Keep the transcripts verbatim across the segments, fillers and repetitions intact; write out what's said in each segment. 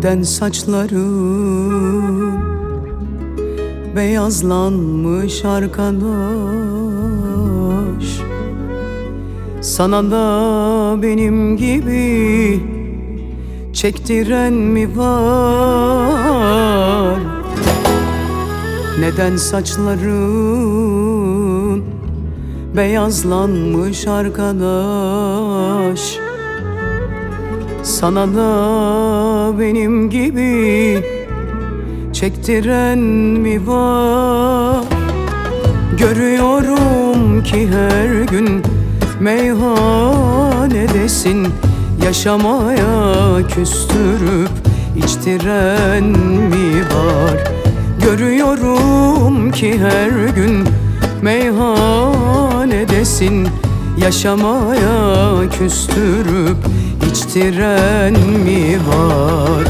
Neden saçların beyazlanmış arkadaş? Sana da benim gibi çektiren mi var? Neden saçların beyazlanmış arkadaş? Sana da benim gibi çektiren mi var? Görüyorum ki her gün meyhanedesin, yaşamaya küstürüp içtiren mi var? Görüyorum ki her gün meyhanedesin, yaşamaya küstürüp içtiren mi var?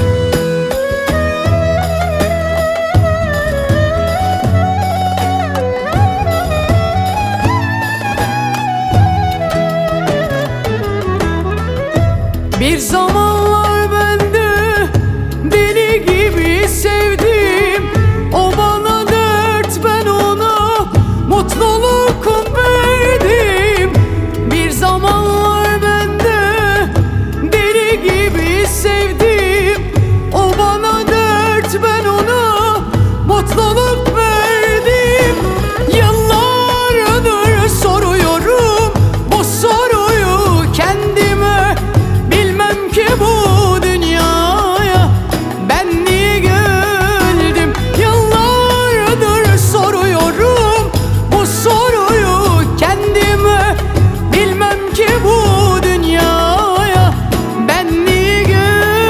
Bir zamanlar ben de deli gibi sevdim. O bana dert, ben ona mutluluk verdim. Bir zamanlar ben de deli gibi sevdim. O bana dert, ben ona mutluluk verdim. Yıllardır soruyorum bu soruyu kendime. Bilmem ki bu dünyaya ben niye geldim. Yıllardır soruyorum bu soruyu kendime. Bilmem ki bu dünyaya ben niye geldim.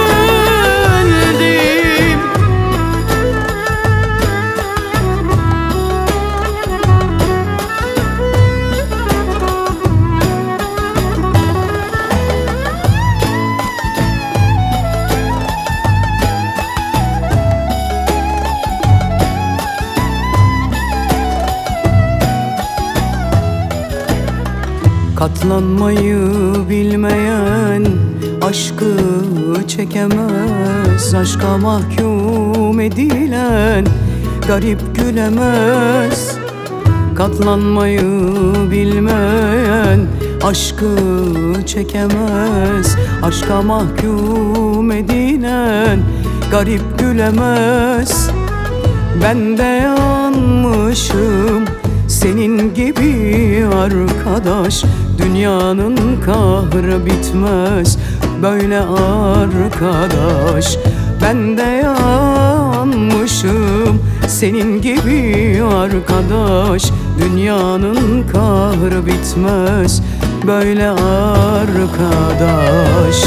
Katlanmayı bilmeyen aşkı çekemez. Aşka mahkum edilen garip gülemez. Katlanmayı bilmeyen aşkı çekemez. Aşka mahkum edilen garip gülemez. Ben de yanmışım senin gibi arkadaş. Dünyanın kahrı bitmez böyle arkadaş. Ben de yanmışım senin gibi arkadaş. Dünyanın kahrı bitmez böyle arkadaş.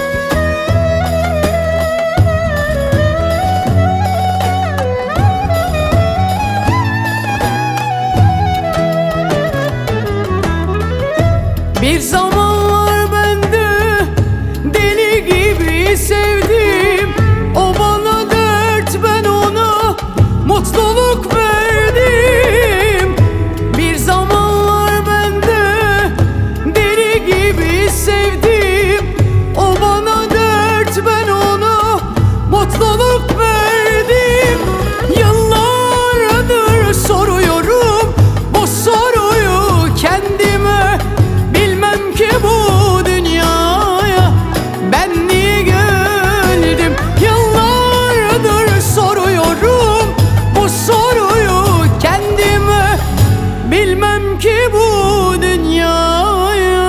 Bir zamanlar ben de deli gibi sevdim. O bana dert, ben ona mutluluk verdim. Bir zamanlar ben de deli gibi sevdim. O bana dert, ben ona mutluluk verdim. Yıllardır soruyorum bu soruyu kendime. Bilmem ki bu dünyaya ben niye geldim. Yıllardır soruyorum bu soruyu kendime. Bilmem ki bu dünyaya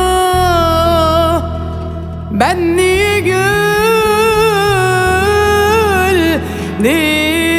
ben niye geldim.